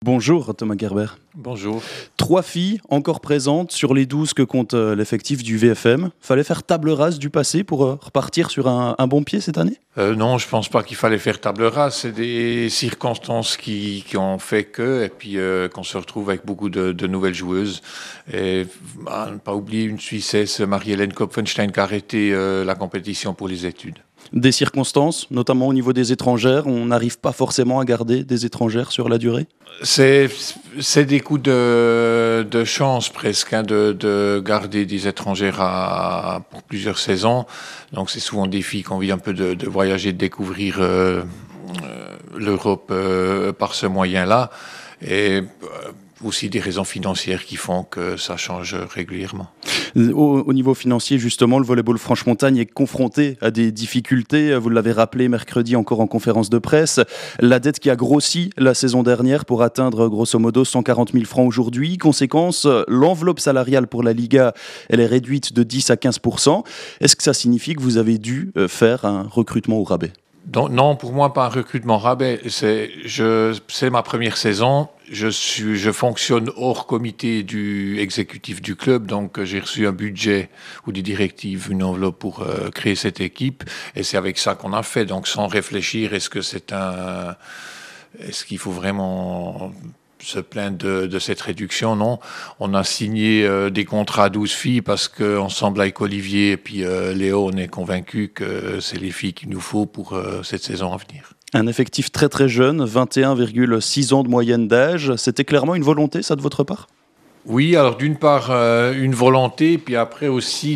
Bonjour Thomas Gerber. Bonjour. 3 filles encore présentes sur les 12 que compte l'effectif du VFM. Fallait faire table rase du passé pour repartir sur un bon pied cette année ? Non, je pense pas qu'il fallait faire table rase. C'est des circonstances qui ont fait que, et puis qu'on se retrouve avec beaucoup de nouvelles joueuses. Et ne pas oublier une Suissesse, Marie-Hélène Kopfenstein, qui a arrêté la compétition pour les études. Des circonstances, notamment au niveau des étrangères, on n'arrive pas forcément à garder des étrangères sur la durée ? C'est des coups de chance presque, de garder des étrangères pour plusieurs saisons. Donc c'est souvent des filles qui ont envie un peu de voyager, de découvrir l'Europe par ce moyen-là. Et aussi des raisons financières qui font que ça change régulièrement. Au niveau financier, justement, le volleyball Franche-Montagne est confronté à des difficultés. Vous l'avez rappelé mercredi encore en conférence de presse. La dette qui a grossi la saison dernière pour atteindre grosso modo 140 000 francs aujourd'hui. Conséquence, l'enveloppe salariale pour la Liga, elle est réduite de 10 à 15%. Est-ce que ça signifie que vous avez dû faire un recrutement au rabais ? Non, pour moi, pas un recrutement rabais. C'est ma première saison. Je fonctionne hors comité exécutif du club, donc j'ai reçu un budget ou des directives, une enveloppe pour créer cette équipe, et c'est avec ça qu'on a fait. Donc sans réfléchir, est-ce qu'il faut vraiment se plaindre de cette réduction? Non, on a signé des contrats à 12 filles parce qu'ensemble avec Olivier et puis Léo, on est convaincus que c'est les filles qu'il nous faut pour cette saison à venir. Un effectif très très jeune, 21,6 ans de moyenne d'âge. C'était clairement une volonté, ça, de votre part ? Oui, alors d'une part une volonté, puis après aussi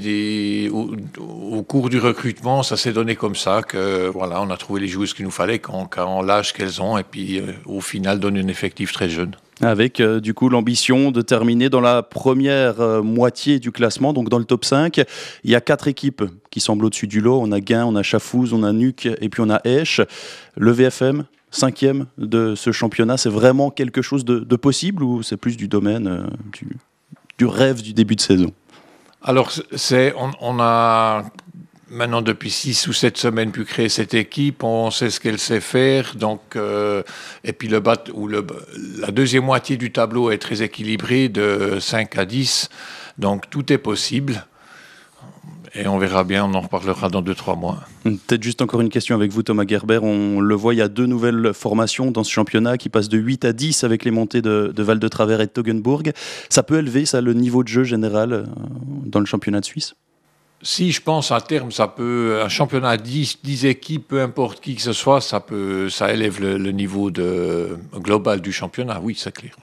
au cours du recrutement, ça s'est donné comme ça que voilà, on a trouvé les joueuses qu'il nous fallait quand l'âge qu'elles ont, et puis au final donner un effectif très jeune. Avec du coup l'ambition de terminer dans la première moitié du classement, donc dans le top 5. Il y a 4 équipes qui semblent au-dessus du lot. On a Gien, on a Chafouz, on a Nuc et puis on a Esch. Le VFM, 5e de ce championnat, c'est vraiment quelque chose de possible ou c'est plus du domaine du rêve du début de saison ? Alors on a maintenant depuis 6 ou 7 semaines pu créer cette équipe, on sait ce qu'elle sait faire, donc et puis la deuxième moitié du tableau est très équilibré de 5 à 10, donc tout est possible. Et on verra bien, on en reparlera dans 2-3 mois. Peut-être juste encore une question avec vous, Thomas Gerber. On le voit, il y a 2 nouvelles formations dans ce championnat qui passent de 8 à 10 avec les montées de Val de Travers et de Toggenburg. Ça peut élever le niveau de jeu général dans le championnat de Suisse ? Si, je pense à terme, un championnat à 10 équipes, peu importe qui que ce soit, ça élève le niveau global du championnat, oui, c'est clair.